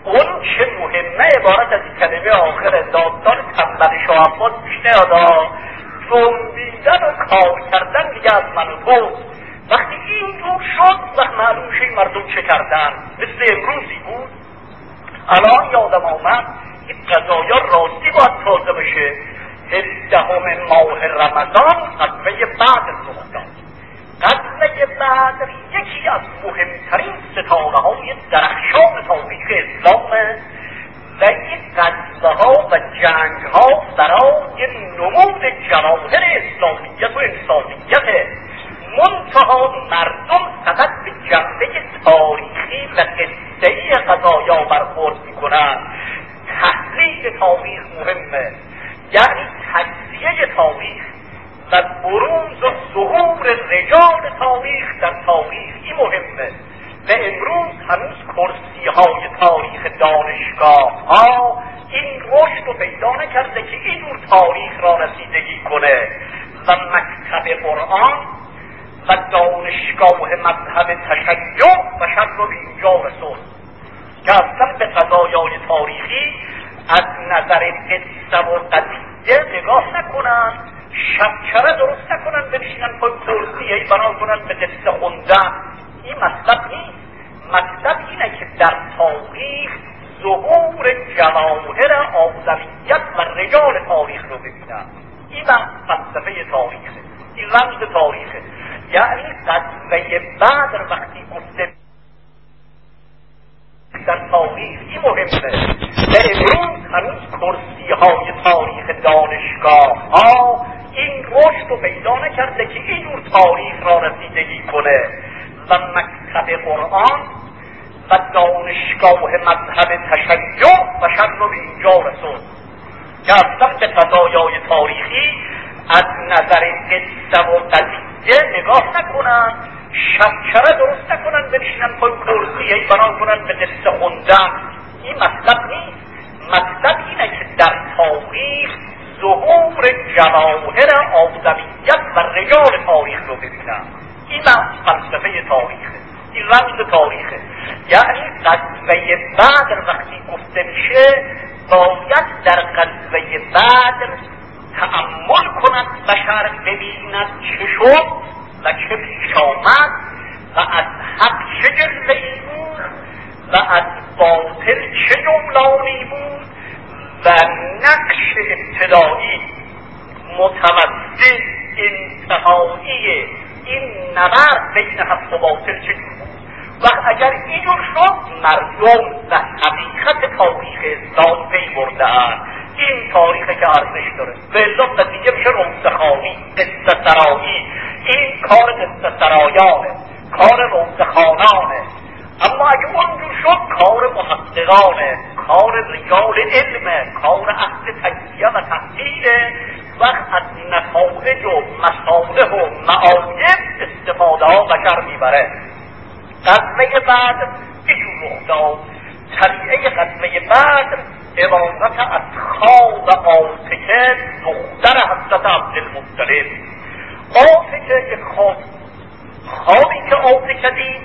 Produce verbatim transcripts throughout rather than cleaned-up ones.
اون چه مهمه عبارت از این کلمه آخر داستان تنبل شاه عباس پیش نیادا، جنبیدن و کار کردن دیگه از من و تو. وقتی این جور شد وقت معلوم شه این مردم چه کردن. مثل امروزی بود، الان یادم آمد این قضایا راستی باید تازه بشه. هفدهم ماه رمضان غزوه بدر رخ داد. غزوه بدر یکی از مهمترین ستاره های درخشان تاریخ اسلامه و این غزوه ها و جنگ ها برای نمود جواهر اسلامیت و انسانیت. منتها مردم فقط به جنبه تاریخی و قصه‌ای قضایا برخورد میکنن. تحلیل تاریخ مهمه، یعنی تجزیه تاریخ و بروز و ظهور رجال تاریخ در تاریخ این مهمه. و امروز هنوز کرسی های تاریخ دانشگاه ها این رشد رو پیدا نکرده که این جور تاریخ را رسیدگی کنه و مکتب قرآن و دانشگاه مذهب تشیع و شر رو به اینجا رسول که اصلا به قضایای تاریخی از نظر قصه و قضیه نگاه نکنن، شبچره درست نکنن، بنشینن پای کرسی ای بنا کنن به قصه خوندن. این مطلب نیست. مطلب اینه که در تاریخ ظهور جواهر آدمیت و رجال تاریخ رو ببینن. این فلسفه تاریخه، این رمز تاریخه. یعنی غزوه بدر وقتی گفته در تاریخ این مهمه و امروز هنوز کرسی های تاریخ دانشگاه ها این رشد رو پیدا نکرده که این جور تاریخ را رسیدگی کنه و مکتب قرآن و دانشگاه مذهب تشیع و شر رو به اینجا رسول که اصلا به قضایای تاریخی از نظر قصه و قضیه نگاه نکنن، شبچره درست نکنن، بنشینن پای کرسی ای بنا کنن به قصه خوندن. این مطلب نیست. مطلب اینه که در تاریخ ظهور جواهر آدمیت و رجال تاریخ رو ببینن. این فلسفه تاریخه، این رمز تاریخه. یعنی غزوه بدر وقتی گفته میشه باید در غزوه بدر تأمل کند بشر، ببیند چه شد و چه پیش آمد و از حق چه جلوه‌ای بود و از باطل چه جولانی بود و نقش ابتدایی متوسط انتهایی این نبرد بین حق و باطل چه جور بود. و اگر اینجور شد مردم و حقیقت تاریخ اسلام پی برده‌اند. این تاریخی که ارزش داره و الا نتیجه میشه روزخوانی، قصه سرایی. این کار قصه سرایانه، کار روزخوانانه. اما اگه اونجور شد کار محققانه، کار رجال علمه، کار اهل تجزیه و تحلیله. وقت از نتایج و مصالح و معایب استفاده ها بشر میبره. غزوه بدر اینجور رخ داد. طریقه غزوه بدر عبارت از خواب عاتکه دختر حضرت عبدالمطلب. عاتکه یک خواب خوابی که عاتکه دید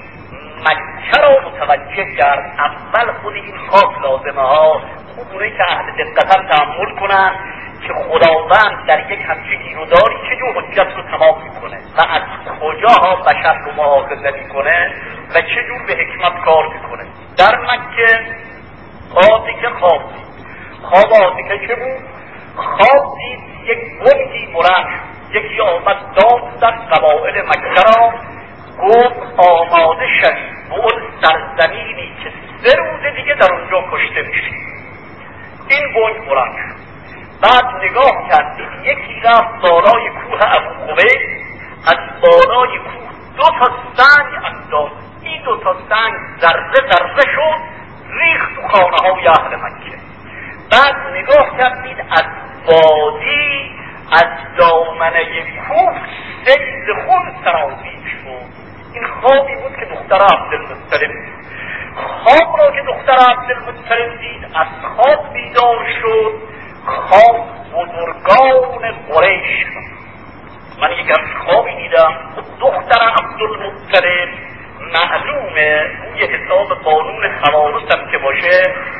مکه را متوجه کرد. اول خود این خواب لازمه ها خوبونه که اهل دقتن تأمل کنن که خداوند در یک همچین گیروداری چجور حجت رو تمام میکنه و از کجاها بشر رو مؤاخذه میکنه و چجور به حکمت کار میکنه. در مکه عاتکه خواب دید. خواب عاتکه چه بود؟ خواب دید یک گنگی بلند، یکی آمد داد در قبائل مکه را گفت آماده شدید به اون سرزمینی که سه روز دیگه در اونجا کشته میشید. این گنگ بلند شد. بعد نگاه کردید یکی رفت بالای کوه ابو قبیس، از بالای کوه دو تا سنگ انداخت. این دو تا سنگ ذره ذره شد ریخت تو خانه های اهل مکه. بعد نگاه کردید از وادی از دامنه کوه سیل خون سرازیر شد. این خوابی بود که دختر عبدالمطلب دید. خواب را که دختر عبدالمطلب دید از خواب بیدار شد. خواب بزرگان قریش. من یک از خوابی دیدم دختر عبدالمطلب معلومه روی حساب قانون خوارث هم که باشه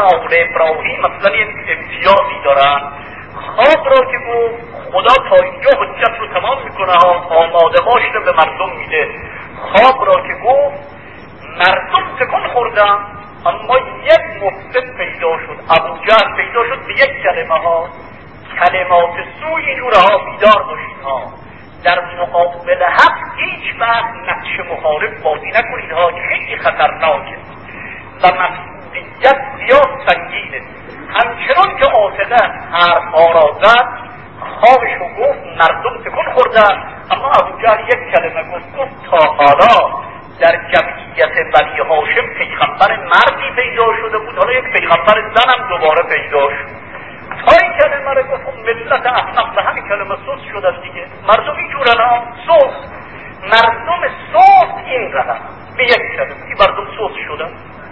آل ابراهیم مثلا یک امتیازی دارن. خواب را که گفت خدا تا اینجا حجت رو تمام میکنه ها، آماده باش رو به مردم میده. خواب را که گفت مردم تکون خوردن، اما یک مفسد پیدا شد، ابو جهل پیدا شد به یک کلمه ها، کلمات سوی اینجورها بیدار باشید ها، در مقابل حق هیچ وقت نقش مخالف بازی نکنید ها، خیلی خطرناکه و مسئولیت زیاد سنگینه. همچنان که عاطفه حرفها را زد، خوابش رو گفت، مردم تکون خوردن، اما ابو جهل یک کلمه گفت، گفت تا حالا در جمعیت بنی هاشم پیغمبر مردی پیدا شده بود، حالا یک پیغمبر زنم دوباره پیدا شد. تا این کلمه رو گفت ملت احمق به همین کلمه سوس شدن دیگه. مردم اینجورن ها، سوس، مردم سوس این رقم به یک کلمه این مردم سوس شدن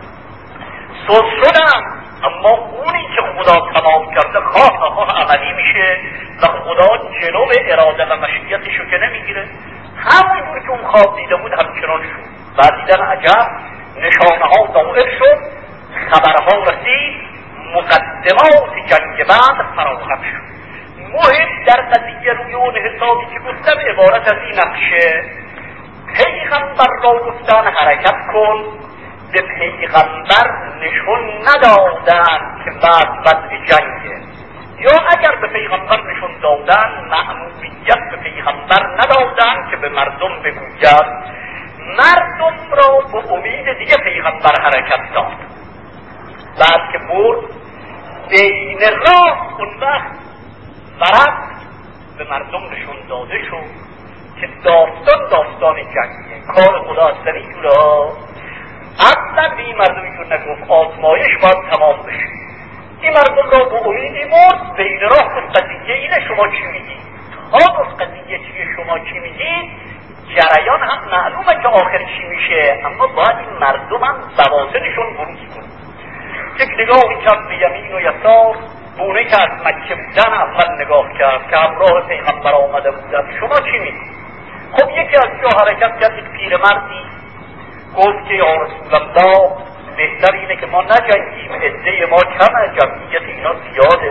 سوس شدن اما اونی که خدا تمام کرده خواه خواه عملی میشه و خدا جلو اراده و مشیتشو که نمیگیره. همون که اون خواب دیده بود همچنان شد. بعد دیدن عجب نشانه ها ظاهر شد، خبرها رسید، مقدمات جنگ بعد فراهم شد. مهم در قضیه روی اون حسابی که گفتم عبارت از این نقشه، پیغمبر را گفتن حرکت کن، به پیغمبر نشون ندادن که بعد وضع جنگه، یا اگر به پیغمبر نشون دادن مأموریت به پیغمبر ندادن که به مردم بگوید. مردم را به امید دیگه پیغمبر حرکت داد. بعد که برد بین راه اون وقت ورد به مردم نشون داده شد که داستان داستان جنگیه، کار خدا اصلا اینجوره ها. اصلا به این مردم اینجور نگفت آزمایش باید تمام بشه. این مردم را به امیدی برد، بین راه گفت قضیه اینه، شما چی میگید؟ ها گفت قضیه چیه، شما چی میگید؟ جریان هم معلومه که آخر چی میشه، اما باید این مردم هم بواطنشون بروز کنه. یک نگاهی کرد به یمین و یسار، بونه که از مکه بودن اول نگاه کرد که همراه پیغمبر آمده بودن. شما چی میگید؟ خب یکی از جا حرکت کرد، یک پیرمردی گفت که یا رسول الله بهتر اینه که ما نجنگیم، عده ما کمه، جمعیت اینا زیاده.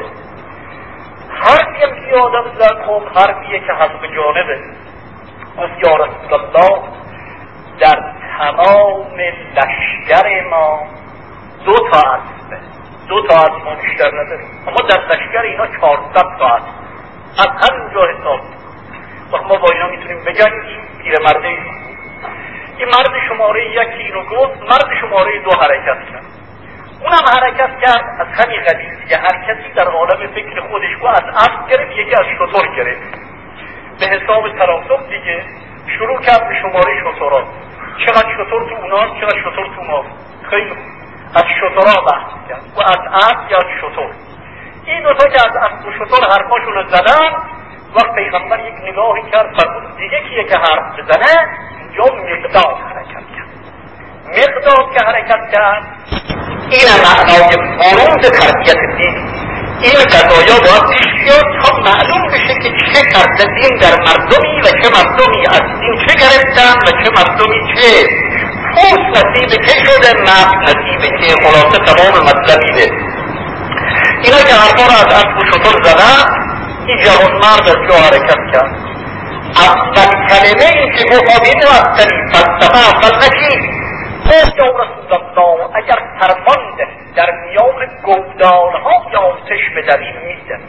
حرفی هم که آدم زد، خب حرفیه که حسب جانبه. گفت یا رسول الله در تمام لشکر ما دو تا اسبه، دو تا اسب ما بیشتر نداریم، اما در لشکر اینا چهارصد تا اسب، از همینجا حساب وقت ما با اینا میتونیم بجنگیم. پیرمرده این مرد شماره یکی اینو گفت، مرد شماره دو حرکت کرد، اونم حرکت کرد از همین قبیل دیگه. هر کسی در عالم فکر خودش کو از اسب گرفت، یکی از شتر گرفت، به حساب تناسب دیگه شروع کرد به شماره شترها، چقدر شتر تو اوناست، چقدر شتر تو ما. خیلی از شترها بحث کرد و از اسب یا از شتر. این دوتا که از اسب و شتر حرفاشون رو زدن، وقت پیغمبر یک نگاهی کرد فرمود دیگه کیه که حرف بزنه؟ اینجا مقداد حرکت کرد. مقداد که حرکت کرد، این معنای بروز تربیت دین. این قضایا باید پیش بیاد تا معلوم بشه که چه کرده دین در مردمی و چه مردمی از دین چه گرفتن و چه مردمی چه. پوست نصیب که شده، مغز نصیب که، خلاصه تمام مطلبیده. اینا که حرفا را از اسب و شتر زدن، این جوان مرد از جا حرکت کرد. اول کلمه این که گفت این وقتنی فلسفه اول نشید. گفت یا رسول الله اگر فرمان دهی در میان گودالها یا آتش بدهیم میدهیم،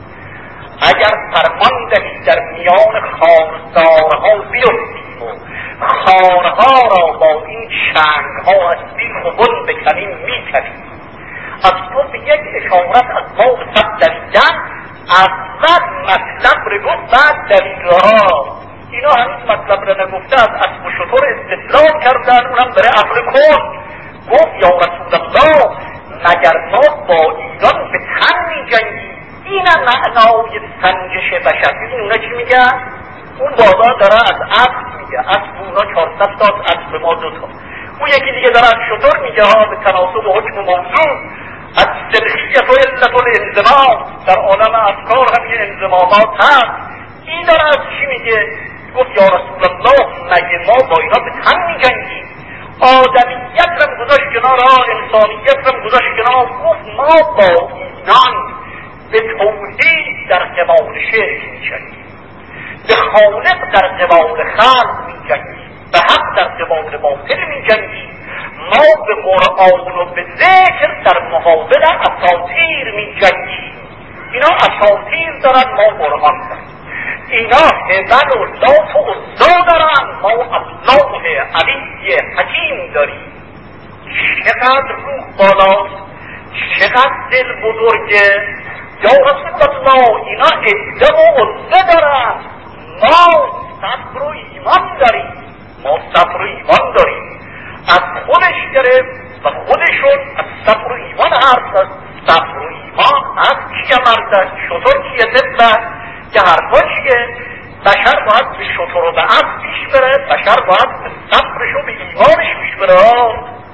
اگر فرمان دهی در میان خارزارها بیفتیم و خارها را با این شنگها از بیخ و بن بکنیم میکنیم. از تو به یک اشارت از ما صد دویدن، اول مطلب رو گفت بعد دلیلها. اینا هنوز مطلب رو نگفته، از اسب و شتر استدلال کردن، اونم برای عقل کن. گفت یا رسول الله مگر ما با ایران به تن می جنگی؟ اینم معنای سنجش بشر. این اونا چی میگن؟ اون بابا داره از اسب میگه، اسب اونا چهارصد تا، اسب ما دو تا. اون یکی دیگه داره از شتر میگه ها، به تناسب و حکم موضوع. از سلخیت و علت و الانضمام، در عالم افکار هم یه انضمامات هست. این داره از چی میگه؟ گفت یا رسول الله مگه ما با اینا به تن می جنگیم؟ آدمیت رم گذاشت کنار، انسانیت رم گذاشت کنار. گفت ما با اینان به توحید در قبال شرک می‌جنگیم، به خالق در قبال خلق می‌جنگیم، به حق در قبال باطل می‌جنگیم. ما به قرآن و به ذکر در مقابل اساطیر می‌جنگیم. اینا اساطیر دارن، ما قرآن دارن. اینا هبل و لات و عزا دارن، ما الله علی حکیم داریم. چقدر روح بالاست، چقدر دل بزرگه. یا رسول الله اینا عده و عزه دارن، ما صبر و ایمان داریم. ما صبر و ایمان داریم. از خودش گرفت و خودشون از صبر و ایمان حرف زد. صبر و ایمان از کیه مردن، شطور کیه طبلن که حرفا چیه؟ بشر باید به شطور و به عصب پیش بره، بشر باید به صبرش و به ایمانش پیش بره.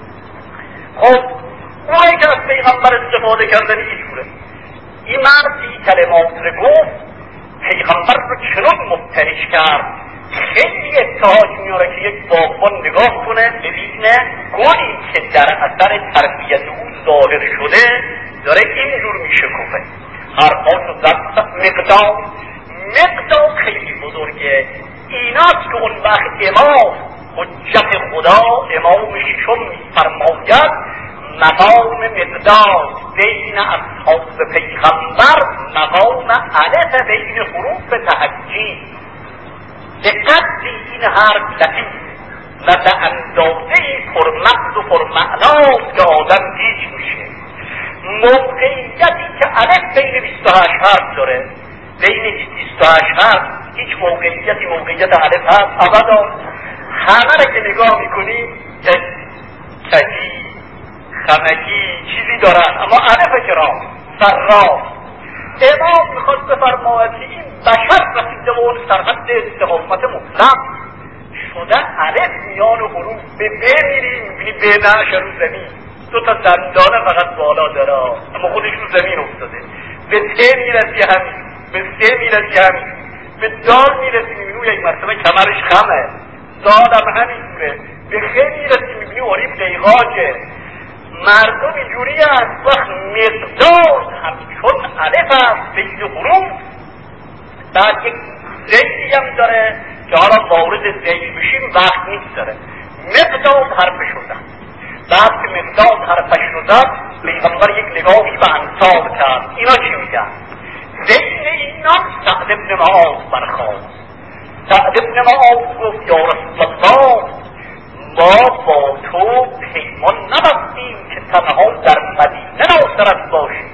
خب اونایی که از پیغمبر استفاده کردن اینجوره. این مرد این کلمات رو گفت، پیغمبر رو چنان مبتهج کرد، خیلی ابتهاج میاره که یک باغبان نگاه کنه ببینه گلی که در اثر تربیت او ظاهر شده داره اینجور میشکفه. حرفاشو زد. مقدار مقدار خیلی بزرگه. ایناست که اون وقت امام حجت خدا امام ششم میفرماید مقام مقدار بین اصحاب پیغمبر مقام الف بین حروف تهجی. دقت این حرف لطیف و به اندازه پرمغز و پرمعناست که آدم گیج میشه. موقعیتی که الف بین بیست و هشت حرف داره، بین بیست و هشت حرف هیچ موقعیتی موقعیت الف هست ابدا. همه را که نگاه میکنی کجی خمکی چیزی دارن، اما الف کرام سراف. امام میخواد بفرماید که این بشر رسیده به اون سرحد استقامت مطلق شده. الف میان حروف به ب میری میبینی ب نعش رو زمین، دو تا دندانه فقط بالا داره اما خودش رو زمین افتاده. به ت میرسی همین، به س میرسی همین، به دال میرسی میبینی یک مرتبه کمرش خمه، دال هم همینجوره. به خ میرسی میبینی عریب قیقاجه. مردم اینجوری است. وقت مقدار همچون الف است بین حروف. بعد یک زیدی هم داره که حالا وارد زید بشیم وقت نیست داره. مقدار حرف شدن. بعد که مقدار حرفش شدن پیغمبر یک نگاهی به انصاب کرد. اینا چی میگن؟ بین اینان سعد ابن معاذ برخاست. سعد ابن معاذ گفت یا رسول الله ما با تو پیمان نبستیم که تنها در مدینه ناصرت باشیم.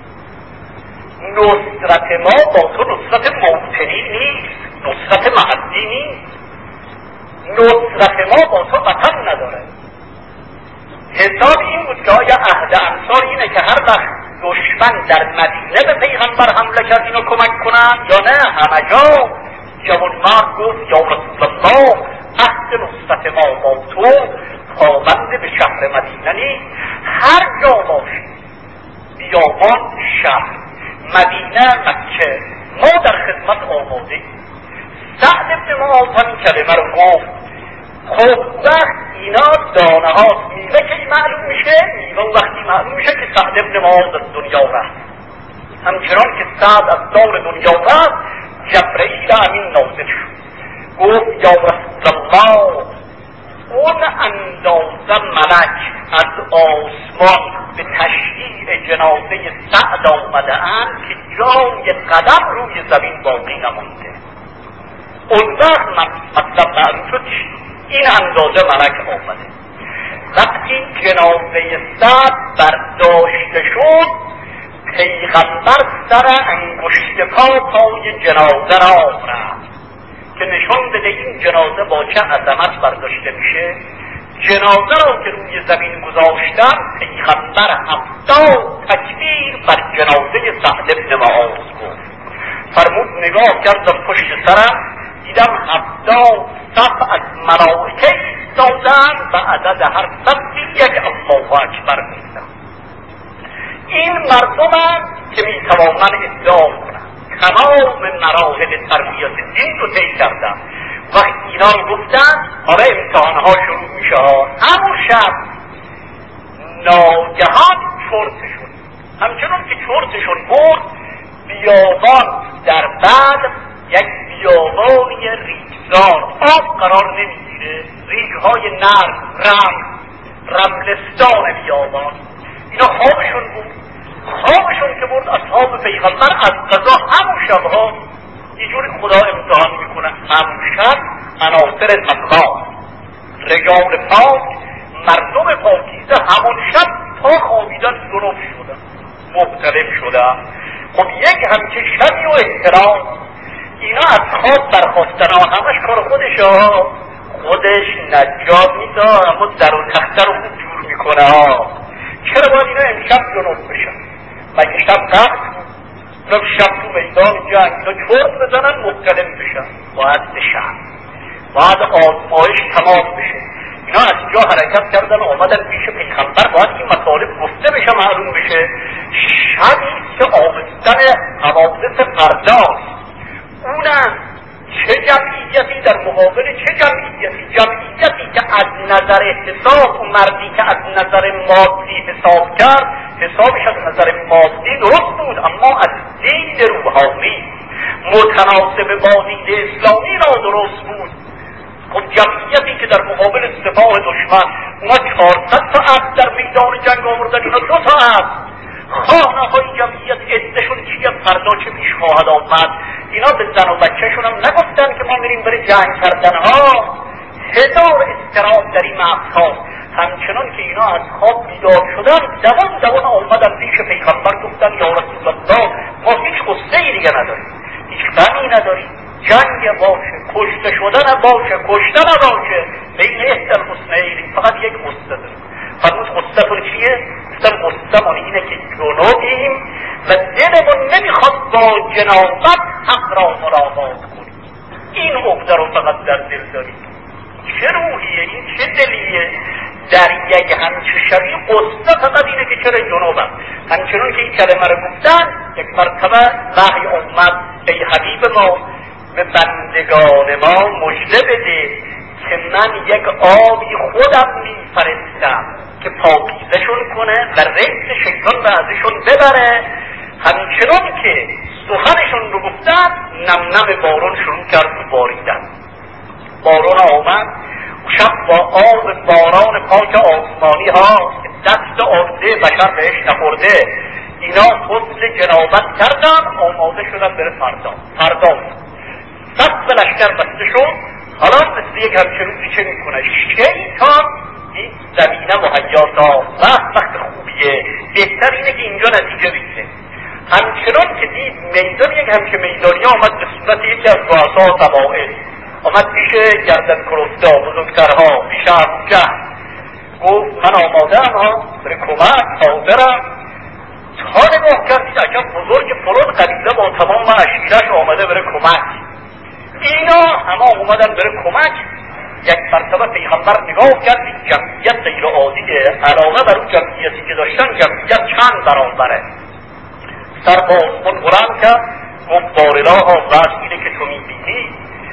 نصرت ما با تو نصرت موطنی نیست، نصرت معدی نیست. نصرت ما با تو وطن نداره. حساب این بود که آیا عهد انصار اینه که هر وقت دشمن در مدینه به پیغمبر حمله کرد اینو کمک کنن یا نه همه جا؟ جوان مرد گفت یا رسول الله عهد نصرت ما با تو پابند به شهر مدینه نیست. هر جا باشی، بیابان، شهر، مدینه، مکه، ما در خدمت آماده. سعد ابن معاذ همین کلمه رو گفت. خب وقت اینا دانه هاست، میوه که معلوم میشه، میوه وقتی معلوم میشه که سعد ابن معاذ از دنیا رفت. همچنان که سعد از دار دنیا رفت جبرئیل امین نازل شد. گفت یا رسول الله اون اندازه ملک از آسمان به تشییع جنازه سعد آمده اند که جای قدم روی زمین باقی نمونده. اون وقت مطلب معلوم شد این اندازه ملک آمده. وقتی جنازه سعد برداشته شد پیغمبر سر انگشت پا پای جنازه را رفت که نشان بده این جنازه با چه عظمت برداشته میشه. جنازه را که روی زمین گذاشتن پیغمبر هفتاد تکبیر بر جنازه سعد ابن معاذ گفت. فرمود نگاه کردم پشت سرم دیدم هفتاد صف از ملائکه ایستادن و عدد هر صفی یک الله اکبر می‌گفتن. این مردمن که میتوانن ادعا کنن تمام مراحل تربیت دین رو طی کردن. وقتی اینا رو گفتن حالا امتحانها شروع میشه. همون شب ناگهان چرت شد. همچنان که چرتشون برد، بیابان در بعد یک بیابانی ریگزار، آب قرار نمیگیره، ریگهای نرم، رم رملستان بیابان. اینا خوابشون بود. خوابشون که برد اصحاب پیغمبر از قضا همون شبها یه جوری خدا امتحان میکنه، همون شب عناصر تقوا، رجال پاک، مردم پاکیزه همون شب تا خوابیدن ذنوب شدن، مبتلا شدن. خب یک همچه شبی و احترام، اینا از خواب برخواستن ها، همش کار خودش ها، خودش نجات میده، اما در و تخته رو خوب جور میکنه ها. چرا باید اینا امشب ذنوب بشن؟ مگه شب قهد بود؟ شب تو میدان جنگ اینا چرت بزنن مبتلا بشن؟ باید بشن، باید آزمایش تمام بشه. اینا از جا حرکت کردن آمدن پیش پیغمبر، باید این مطالب گفته بشه، معلوم بشه. شبی که آمستن حوادث فرداست، اونم چه جمعیتی در مقابل چه جمعیتی؟ جمعیتی که از نظر حساب، اون مردی که از نظر مادی حساب کرد، حسابش از نظر مادی درست بود، اما از دید روحانی متناسب با دید اسلامی نادرست بود. خب جمعیتی که در مقابل سپاه دشمن، اونا چهارصد تا اسب در میدان جنگ آوردن، اینا دو تا اسب. خانه های جمعیت عدهشون چیه، فردا چه پیش خواهد آمد. اینا به زن و بچهشون هم نگفتن که ما میریم برای جنگ کردن ها. هزار استراب در این مغزها. همچنان که اینا از خواب بیدار شدن، دوان دوان آمدن پیش پیغمبر، گفتن یا رسول الله، ما هیچ قصه ای دیگه نداریم، هیچ غمی نداریم، جنگ باشه، کشته شدن باشه، کشته نباشه، بین احدى الحسنین فقط یک قصه داریم. فرمود قصه‌تون چیه؟ گفتم قصه‌مون اینه که جنوبیم و دلمون نمیخواد با جنابت حق را ملاقات کنیم. این عقده رو فقط در دل داریم. چه روحیه این، چه دلیه؟ در یک همچه شبی قصه فقط اینه که چرا جنوبم. همچنان که این کلمه رو گفتن، یک مرتبه وحی اومد، ای حبیب ما به بندگان ما مژده بده که من یک آبی خودم میفرستم که پاکیزشون کنه و رئیس شیطان به ازشون ببره. همچنان که سخنشون رو گفتن، نم نم بارون شروع کرد باریدن. بارون آمد شب با آب باران پاک آسمانی ها که دست آلوده بشر بهش نخورده، اینا غسل جنابت کردن، آماده شدن بره فردا. فردا دست لشکر بسته شد. حالا مثل یک همچه روزی چه میکنه؟ شیطان این زمینه مهیا تا وقت وقت خوبیه، بهتر اینه که اینجا نتیجه بگیره. همچنان که دید میدان یک همچه میدانی آمد به صورت یکی از رؤسا قبایل، آمد پیش گردن کلفتا بزرگترها، پیش ابوجهل، گفت من آماده ام ها برای کمک، حاضرم. تا نگاه کردید عجب بزرگ فلان قبیله با تمام عشیرش آمده برای کمک. اینا همه اومدن برای کمک. یک مرتبه پیغمبر نگاه کرد، جمعیت غیر عادیه، علاوه بر اون جمعیتی که داشتن جمعیت چند برابره. سر با آسمان بلند کرد، گفت بارالها وضع اینه که تو میبینی.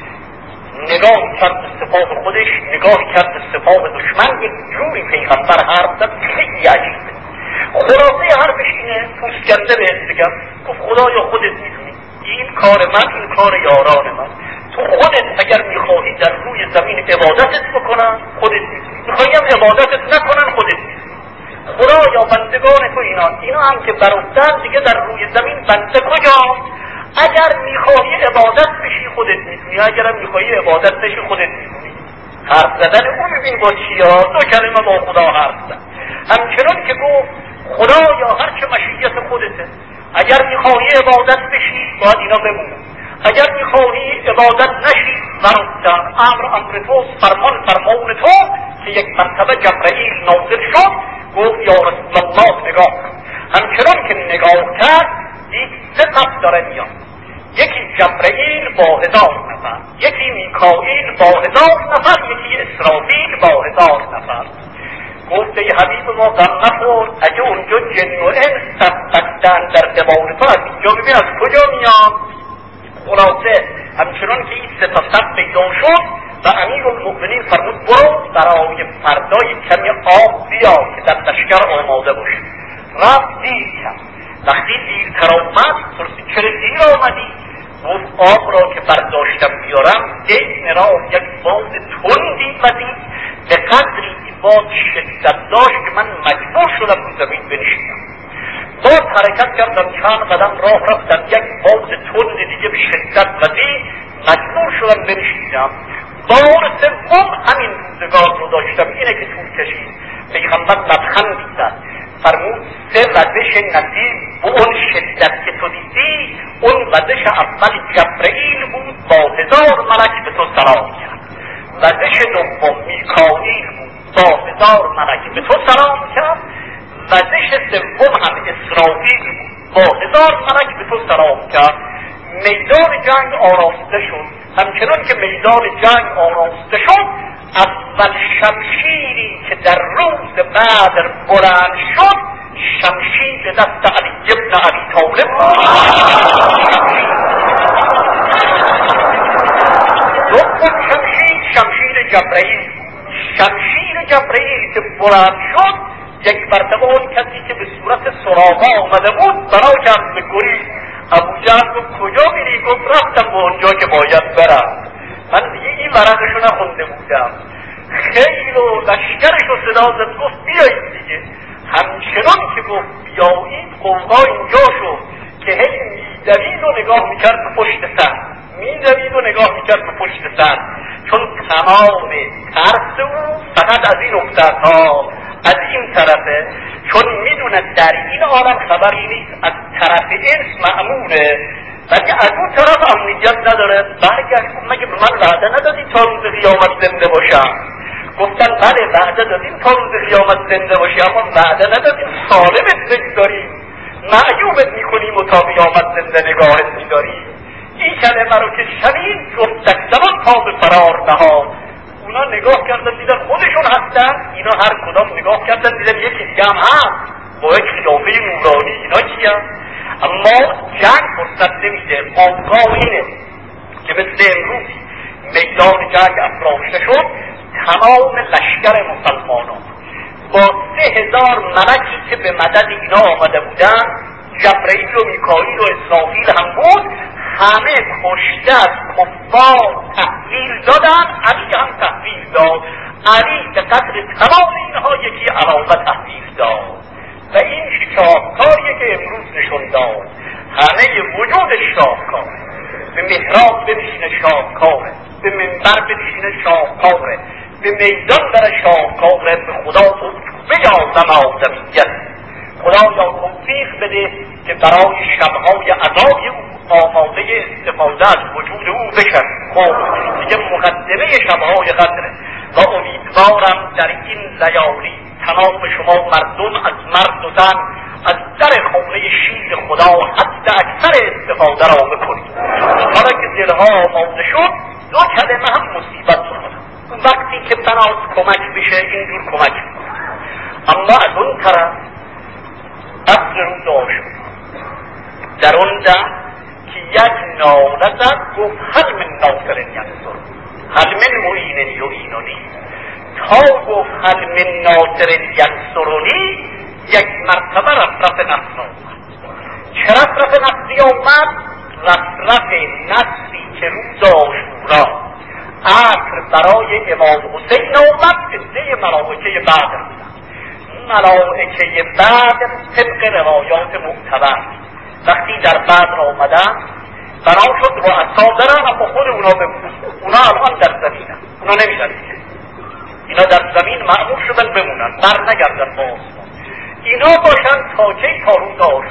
نگاه کرد به سپاه خودش، نگاه کرد به سپاه دشمن، یک جوری پیغمبر حرف زد خیلی عجیبه. خلاصه حرفش اینه، پوسکنده بهت بگم، گفت خدایا خودت میدونی این کار من، این کار یاران من. تو خودت اگر میخواهی در روی زمین عبادتت بکنن، خودت میدونی. میخواهی هم عبادتت نکنن، خودت میدونی. خدایا بندگان تو اینا اینا هم که برفتن دیگه در روی زمین بنده کجا؟ اگر میخواهی عبادت بشی خودت میدونی، اگر هم میخواهی عبادت بشی خودت میدونی. حرف زدن اون ببین با چیا، دو کلمه با خدا حرف زد. همچنان که گفت خدایا هر چه مشیت خودته، اگر میخواهی عبادت بشی باید اینا بمونه، اگر میخواهی عبادت نشی برفتن، امر امر تو، فرمان فرمان تو. که یک مرتبه جبرئیل نازل شد، گفت یا رسول الله نگاه کن. همچنان که نگاه کرد دید سه قبل داره میاد، یکی جبرئیل با هزار نفر، یکی میکائیل با هزار نفر، یکی اسرافیل با هزار نفر. گفت ای حبیب ما غم نخور، اگه اونجا جن و انس دستن در قبال تو، از اینجا ببین از کجا میاد. خلاصه همچنان که این سه تا صف پیدا شد و امیرالمؤمنین فرمود برو برای فردای کمی آب بیا که در لشکر آماده باشه. رفت دیر کرد وقتی دیرتر آمد پرسید چرا دیر آمدی؟ گفت آب را که برداشتم بیارم این را یک باد تندی وزید به قدری باد شدت داشت که من مجبور شدم رو زمین بنشینم. باز حرکت کردم چند قدم راه رفتم، یک باد تند دیگه به شدت وزید مجبور شدم بنشینم. بار سوم همین روزگار رو داشتم. اینه که طول کشید. پیغمبر لبخندی زد فرمود سه وزش نصیب و اون شدت که تو دیدی اون وزش اول جبرئیل بود با هزار ملک به تو سلام کرد. وزش دوم میکائیل بود با هزار ملک به تو سلام کرد. وزش سوم هم اسرافیل بود با هزار ملک به تو سلام کرد. میدان جنگ آراسته شد. همچنان که میدان جنگ آراسته شد اول شمشیری که در روز بدر بلند شد شمشیر دست علی ابن ابی طالب دوم شمشیر شمشیر جبرئیل شمشیر جبرئیل که بلند شد یک مرتبه اون کسی که به صورت سراغا آمده بود برای کرد به گریز. ابو جهل گفت کجا میری؟ گفت رفتم به اونجا که باید برم. من دیگه این ورقشو نخونده بودم. خیل و لشکرش رو صدا زد گفت بیایید دیگه. همچنان که گفت بیایید قوقا اینجا شد که هی میدوید و نگاه میکرد به پشت سر میدوید و نگاه میکرد به پشت سر چون تمام ترس او فقط از این افتادها از این طرفه، چون میدونه در این عالم خبری نیست از طرف انس مأمونه ولی از اون طرف امنیت نداره. برگشت مگه به من وعده ندادی تا روز قیامت زنده باشم؟ گفتن بله وعده دادیم تا روز قیامت زنده باشی اما وعده ندادیم سالمت بگذاریم، معیوبت میکنیم و تا قیامت زنده نگاهت میداریم. این کلمه رو که شنید جفتک زمان پا به فرار نهاد. اونا نگاه کردن دیدن خودشون هستن، اینا هر کدام نگاه کردن دیدن یکی دیگه هم هست با یک خیافه نورانی. اینا چی هم؟ اما جنگ فرصت نمیده. آنگاه اینه که مثل امروزی میدان جنگ افراشته شد تمام لشکر مسلمانان با سه هزار ملکی که به مدد اینا آمده بودن، جبرئیل و میکائیل و اسرافیل هم بود، همه کشته از کفار تحویل دادن. علی هم تحویل داد. علی به قدر تمام اینها یکی علاوه تحویل داد و این شاهکاریه که امروز نشون داد. همه وجود شاهکاره. به محراب بنشینه شاهکاره، به منبر بنشینه شاهکاره، به میدان بره شاهکاره. به خدا بجازم آدمیت. خدا یا توفیق بده که برای شبهای عذابی او آماده استفاده از وجود او بشن. خب دیگه مقدمه شبهای قدره و امیدوارم در این لیالی تمام شما مردم از مرد و زن از در خونه شیر خدا حد اکثر استفاده را بکنید. حالا که دلها آماده شد دو کلمه هم مصیبت خدا. وقتی که بناس کمک بشه اینجور کمک میکنه. اما از اون طرف اصل روز آشون در اون دم که یک ناله زد گفت هل من ناصر ینصر هل من معین یعیننی. تا گفت هل من ناصر ینصرنی یک مرتبه رفرف نفس آمد. چه رفرف نفسی آمد؟ رفرف نفسی که روز آشورا عصر برای امام حسین آمد عده ملائکه بدر بودن. ملائکه بدر طبق روایات معتبر وقتی در بدر آمدن بنا شد رؤسا برن اما خود اونا بمونن. اونا الان در زمینن، اونا نمیدن که اینا در زمین مأمور شدن بمونن، بر نگردن با آسمان. اینا باشن تا کی؟ تا روز آشورا.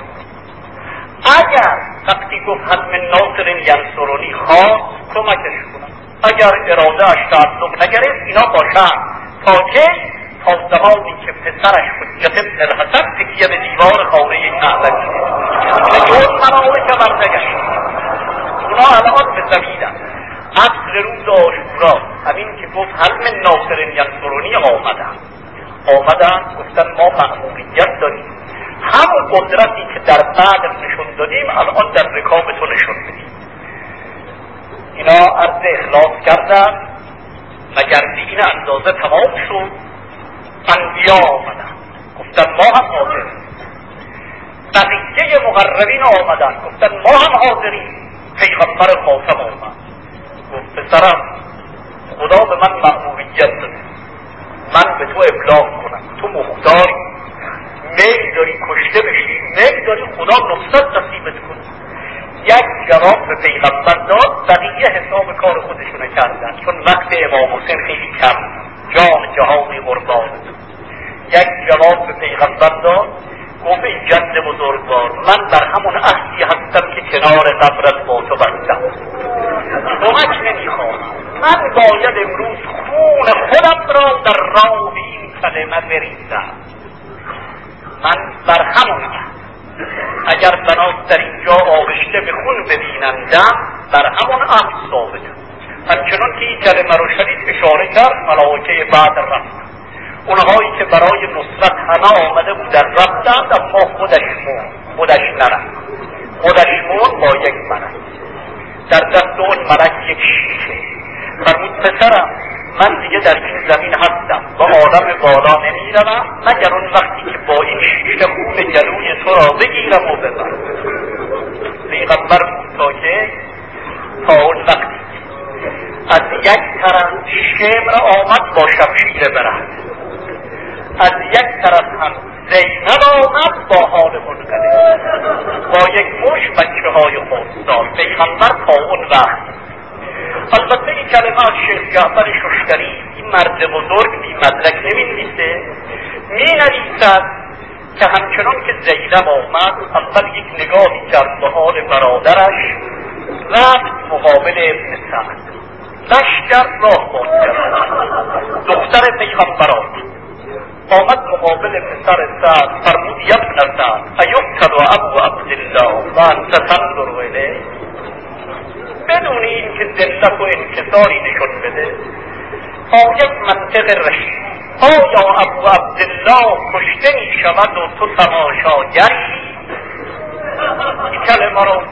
اگر وقتی گفت هل من ناصر ینصرنی خواست کمکش کنن، اگر اراده اش تعلق نگرفت اینا باشن تا کی؟ تا زمانی که پسرش حجت ابن الحسن تکیه به دیوار خانه کعبه میشه. اون ملائکه بر نگشت. اونا الان به زمینن. عصر روز آشورا همین که گفت هل من ناصر ینصرنی آمدن آمدن گفتن ما مأموریت داریم همون قدرتی که در بدر نشون دادیم الان در رکاب تو نشون بدیم. اینا عرض اخلاص کردن مگر به این اندازه تمام شد. انبیا آمدن گفتن ما هم حاضر. بقیه مقربین آمدن گفتن ما هم حاضریم. پیغمبر خاتم آمد گفت پسرم خدا به من مأموریت داده من به تو ابلاغ کنم، تو مختاری، میل داری کشته بشی، میل داری خدا نصرت نصیبت کنه. یک جواب به پیغمبر داد، بقیه حساب کار خودشونه کردن چون وقت امام حسین خیلی کم، جان جهانی قربان. یک جواب به پیغمبر داد گفت ای جد بزرگوار من در همون عهدی هستم که کنار قبرت با تو بستم، کمک نمیخوام، من باید امروز خون خودم را در راه این کلمه بریزم. من بر همون عهد اگر بناست در اینجا آغشته به خون ببینندم بر همون عهد ثابتم. همچنان که این کلمه رو شدید اشاره کرد ملائکه بعد رفت، اونهایی که برای نصرت همه آمده بودن رفتند، اما خودش مون خودش نرفت، خودش مون با یک ملک. در دست اون ملک یک شیشه فرمود پسرم من دیگه در این زمین هستم و عالم بالا نمی روم مگر اون وقتی که با این شیشه خون جلوی تو را بگیرم و ببرم. پیغمبر بود تا که تا اون وقتی از یک طرف شمر آمد با شمشیر برهد، از یک طرف هم زینب آمد با حال منقلب با یک مش بچه های خردسال. پیغمبر تا اون وقت البته این کلمه از شیخ جعفر ششتری این مرد بزرگ بی مدرک نمی نویسه، می نویسد که همچنان که زینب آمد اول یک نگاهی کرد به حال برادرش، رفت مقابل ابن سعد، لشکر راه باز کرد، دختر پیغمبر آمد آمد مقابل پسر سعد فرمود یبن سعد ایقتل ابو عبدالله و انت تنظر الیه، بدون این که ذلت و انکساری نشون بده با یک منطق رشید آیا ابو عبدالله کشته می شود و تو تماشاگری؟ این کلمه رو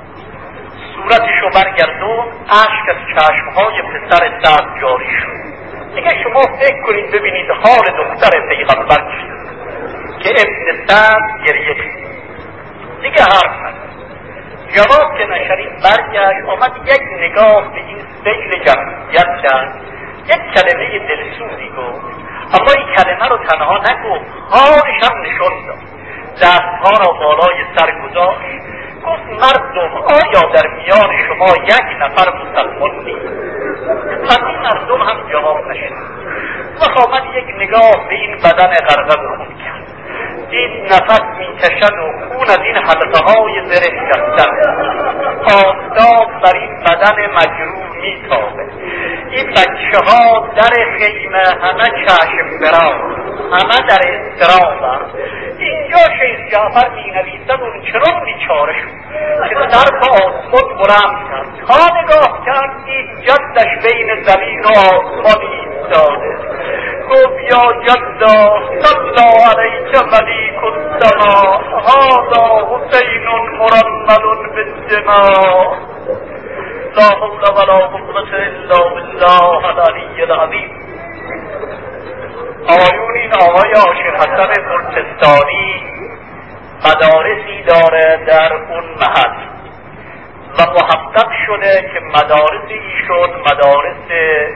صورتشو برگردون، اشک از چشمهای پسر سعد جاری شد. دیگه شما فکر کنید ببینید حال دختر پیغمبر چیست که ابن سعد گریه شد، دیگه حرف نداره. جواب که نشرید برگشت آمد یک نگاه به این سیل جمعیت کرد، یک کلمه دلسوزی گفت، اما این کلمه رو تنها نگفت، حالش هم نشون داد، دستها را بالای سر گذاشت گفت مردم آیا در میان شما یک نفر مسلمان نیست؟ از این مردم هم جواب نشد و آمد یک نگاه به این بدن غرقه به خون کرد، دید نفس میکشد و خون از این حلقه های زره جستن، آفتاب بر این بدن مجروح میتابه، این بچه ها در خیمه همه چشم براز، همه در اضطراب. اینجا شیخ جعفر می نویسد اون چنان بیچاره شد که سر به آسمان بلند کرد، تا نگاه کرد دید جدش بین زمین و آسمان ایستاده، گفت یا جدا صلی علیک ملیک السما هذا حسین مرمل بالدماء لا حول ولا قوة الا بالله العلی العظیم. آیون این آقای عاشق حسن ملتستانی مدارسی داره در اون محل و محقق شده که مدارس ایشون مدارس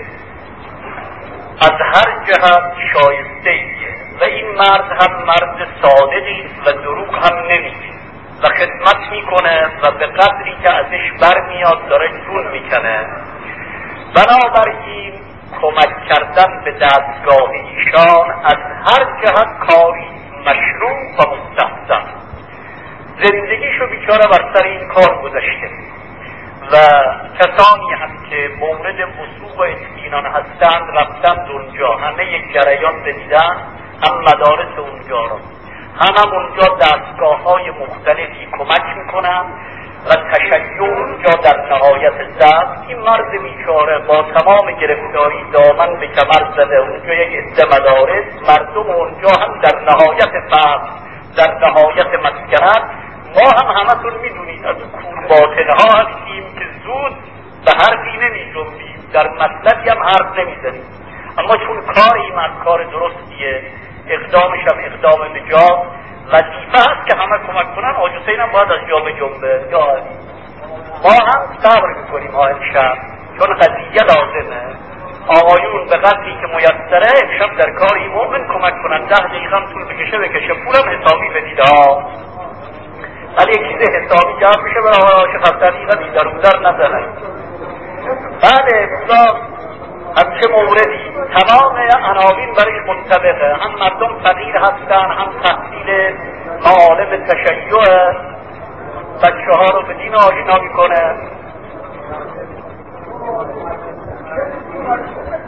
از هر جهت شایسته ایه و این مرد هم مرد صادقی و دروغ هم نمیگه و خدمت میکنه و به قدری که ازش برمیاد داره جون میکنه. بنابراین کمک کردن به دستگاه ایشان از هر جهت کاری مشروع و مستحسن. زندگیشو بیچاره بر سر این کار گذاشته و کسانی هم که مورد وثوق و اطمینان هستند رفتند اونجا، همه یک جریان بدیدن، هم مدارس اونجا را، هم, هم اونجا دستگاه های مختلفی کمک میکنن و تشیع اونجا در نهایت ضعف. این مرد بیچاره با تمام گرفتاری دامن به کمر زده، اونجا یک عده مدارس، مردم اونجا هم در نهایت فقر، در نهایت مسکنت. ما هم همتون میدونید از کور باطنها هستیم که زود به حرفی نمی جنبیم، در مطلبی هم حرف نمیزنیم، اما چون کار این مرد کار درستیه، اقدامش هم اقدام نجات وظیفه هست که همه کمک کنن. حاج حسین هم باید از جا به جنبه. یا علی ما هم صبر میکنیم ها امشب، چون قضیه لازمه. آقایون به قدری که میسره امشب در کاری مؤمن کمک کنن. ده دقیقه هم طول بکشه بکشه، پولم حسابی بدید ها، ولی یک چیز حسابی جمع میشه برای آقای شیخ افضلی قدی در اون در نزنه. بله مولا همچه موردی تمام عناوین برش منطبقه، هم مردم فقیر هستن، هم تحصیل معالم تشیع بچه ها رو به دین آشنا میکنه.